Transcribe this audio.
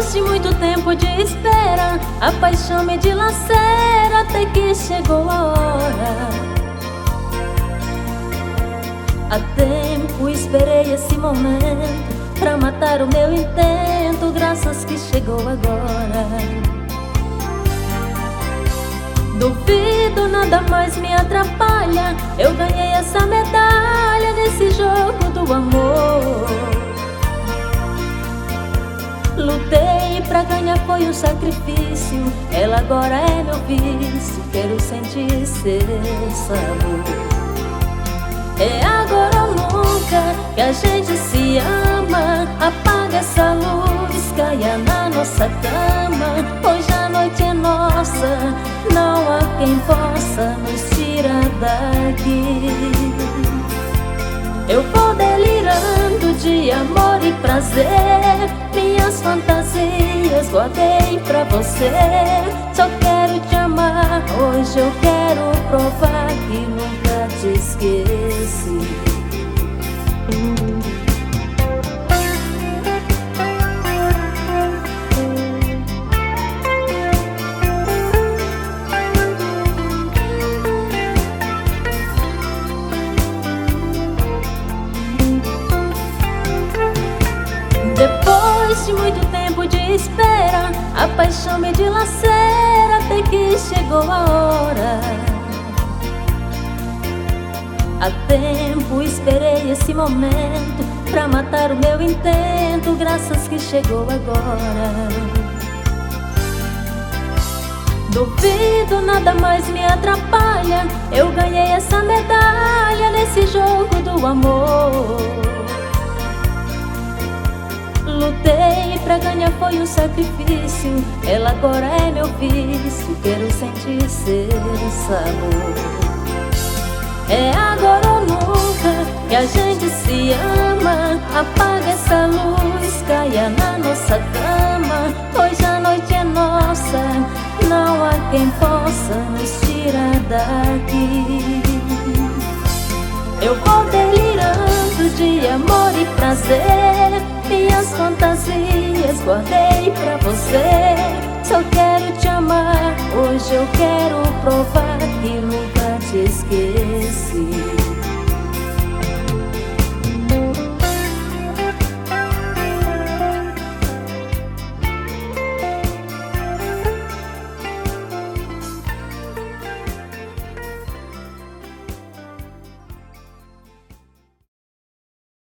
Depois de muito tempo de espera, a paixão me dilacera até que chegou a hora. Há tempo esperei esse momento pra matar o meu intento, graças que chegou agora. Duvido, nada mais me atrapalha, eu ganhei essa medalha nesse jogo do amor. Lutei pra ganhar, foi um sacrifício, ela agora é meu vício, quero sentir seu sabor. É agora ou nunca que a gente se ama, apaga essa luz, caia na nossa cama. Hoje a noite é nossa, não há quem possa nos tirar daqui. Eu vou delirando de amor e prazer, minhas fantasias guardei pra você. Só quero te amar, hoje eu quero provar que nunca te esqueci. Depois de muito tempo de espera, a paixão me dilacera até que chegou a hora. Há tempo esperei esse momento pra matar o meu intento, graças que chegou agora. Duvido, nada mais me atrapalha, eu ganhei essa medalha nesse jogo do amor. Lutei pra ganhar, foi um sacrifício, ela agora é meu vício, quero sentir seu sabor. É agora ou nunca que a gente se ama, apaga essa luz, caia na nossa cama. Hoje a noite é nossa, não há quem possa nos tirar daqui. Eu vou delirando de amor e prazer, minhas fantasias guardei pra você. Só quero te amar, hoje eu quero provar que nunca te esqueci.